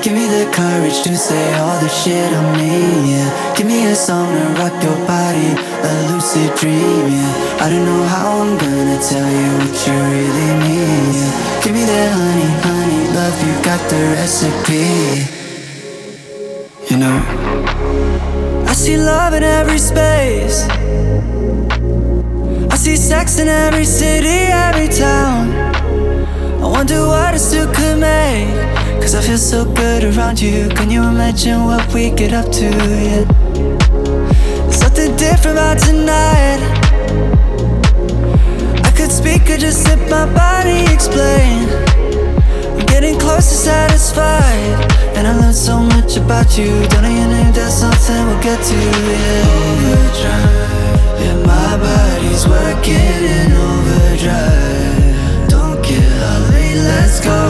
Give me the courage to say all the shit on me, yeah. Give me a song to rock your body, a lucid dream, yeah. I don't know how I'm gonna tell you what you really need, yeah. Give me that honey, honey love, you got the recipe. You know, I see love in every space, I see sex in every city, every town. I wonder what it still could make, cause I feel so good around you. Can you imagine what we get up to, yeah? Something different about tonight. I could speak or just let my body explain. I'm getting close to satisfied, and I learned so much about you. Don't know your name, that's something we'll get to, yeah. Overdrive, yeah, my body's working in overdrive. Don't get up late, let's go.